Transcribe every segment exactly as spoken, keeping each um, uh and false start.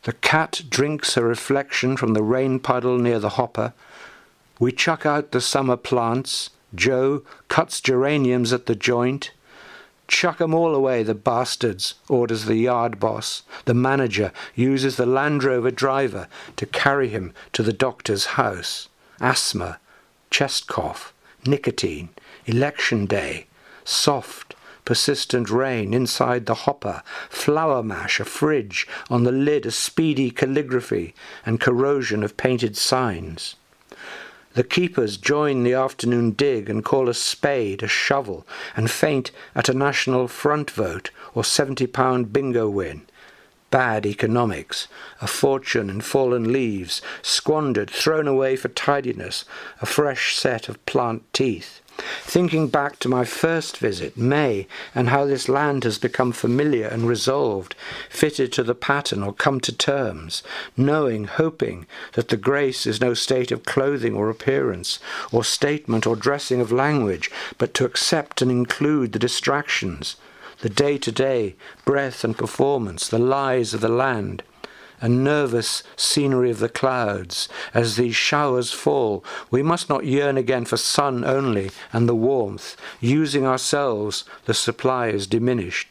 The cat drinks her reflection from the rain puddle near the hopper. We chuck out the summer plants. Joe cuts geraniums at the joint. "Chuck 'em all away, the bastards," orders the yard boss. The manager uses the Land Rover driver to carry him to the doctor's house. Asthma, chest cough, nicotine, election day, soft, persistent rain inside the hopper, flour mash, a fridge, on the lid a speedy calligraphy and corrosion of painted signs. The keepers join the afternoon dig and call a spade a shovel and faint at a National Front vote or seventy pound bingo win. Bad economics, a fortune in fallen leaves, squandered, thrown away for tidiness, a fresh set of plant teeth. Thinking back to my first visit, May, and how this land has become familiar and resolved, fitted to the pattern or come to terms, knowing, hoping that the grace is no state of clothing or appearance, or statement or dressing of language, but to accept and include the distractions, the day-to-day, breath and performance, the lies of the land, and nervous scenery of the clouds. As these showers fall, we must not yearn again for sun only and the warmth. Using ourselves, the supply is diminished.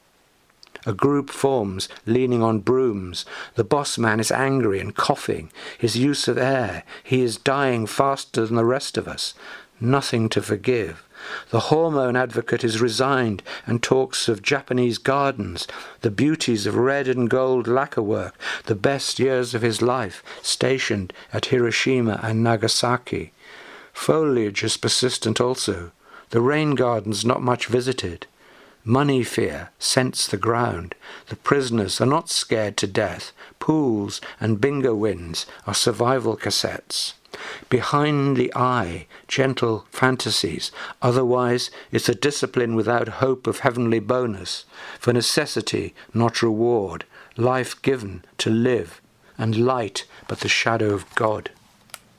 A group forms, leaning on brooms. The boss man is angry and coughing. His use of air, he is dying faster than the rest of us. Nothing to forgive. The hormone advocate is resigned and talks of Japanese gardens, the beauties of red and gold lacquer work, the best years of his life stationed at Hiroshima and Nagasaki. Foliage is persistent also. The rain gardens not much visited. Money fear scents the ground. The prisoners are not scared to death. Pools and bingo wins are survival cassettes. Behind the eye, gentle fantasies. Otherwise, it's a discipline without hope of heavenly bonus. For necessity, not reward. Life given to live, and light but the shadow of God.